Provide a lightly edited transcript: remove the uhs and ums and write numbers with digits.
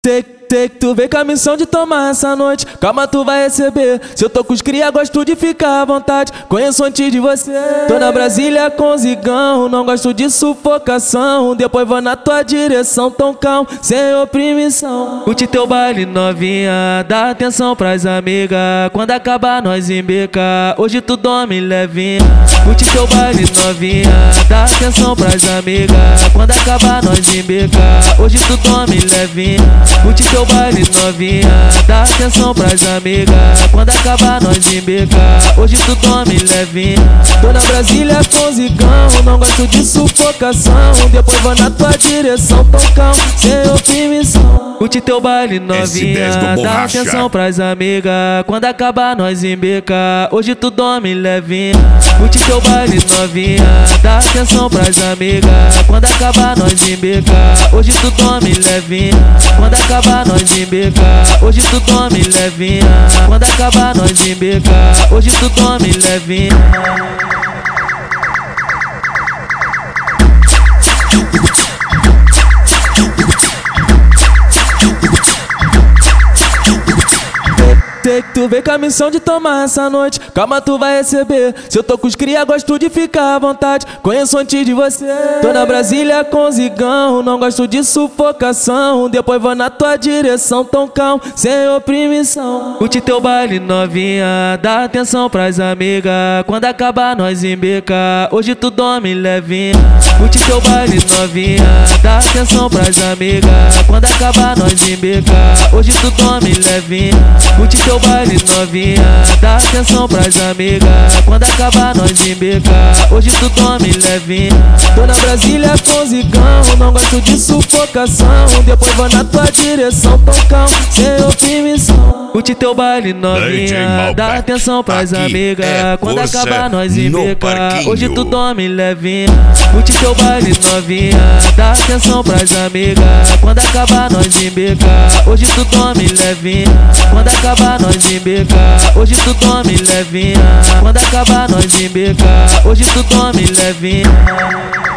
Sei que tu vem com a missão de tomar essa noite. Calma, tu vai receber. Se eu tô com os cria, gosto de ficar à vontade. Conheço antes de você. Tô na Brasília com zigão, não gosto de sufocação. Depois vou na tua direção, tão calmo, sem oprimição. Curte teu baile novinha, dá atenção pras amigas. Quando acabar nós embeca, hoje tu dorme levinha. Curte teu baile novinha, dá atenção pras amigas. Quando acabar nós embeca, hoje tu dorme levinha. Curte teu baile novinha, dá atenção pras amigas. Quando acabar nós embeca, hoje tu dorme levinha. Tô na Brasília com zigão, não gosto de sufocação. Depois vou na tua direção, tão calmo, sem oprimição. Curte teu baile novinha, dá atenção pras amigas. Quando acabar nós embeca, hoje tu dorme levinha. Curte teu baile novinha, dá atenção pras amigas. Quando acabar nós embeca, hoje tu dorme levinha. Quando acabar nós embeca, hoje tu dorme levinha. Quando acabar nós embeca, hoje tu dorme levinha. Sei que tu vem com a missão de tomar essa noite. Calma, tu vai receber. Se eu tô com os cria, gosto de ficar à vontade. Conheço antes de você. Tô na Brasília com zigão, não gosto de sufocação. Depois vou na tua direção, tão calmo, sem oprimição. Curte teu baile novinha, dá atenção pras amigas. Quando acabar nós embeca, hoje tu dorme levinha. Curte teu baile novinha, dá atenção pras amigas. Quando acabar nós embeca, hoje tu dorme levinha. Curte teu baile novinha, dá atenção pras amigas. Quando acabar nós embeca, hoje tu dorme levinha. Tô na Brasília com zigão, não gosto de sufocação. Depois vou na tua direção, tão calmo, sem oprimição. Curte teu baile novinha, dá atenção pras amigas. Quando acabar nós embeca, hoje tu dorme levinha. Curte teu baile novinha, dá atenção pras amigas. Quando acabar nós embeca, hoje tu dorme levinha. Quando acabar nós embeca, hoje tu dorme levinha. Quando acabar nós embeca, hoje tu dorme levinha.